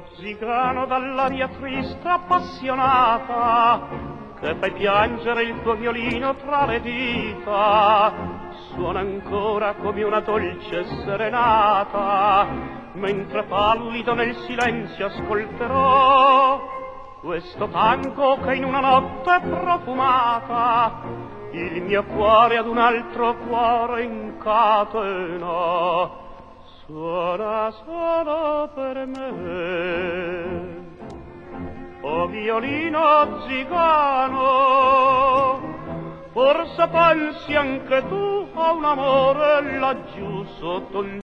violino zigano dall'aria triste appassionata, che fai piangere il tuo violino tra le dita, suona ancora come una dolce serenata, mentre pallido nel silenzio ascolterò questo tango che in una notte profumata il mio cuore ad un altro cuore incatena. Suona solo per me, o violino zigano, forse pensi anche tu a un amore laggiù sotto un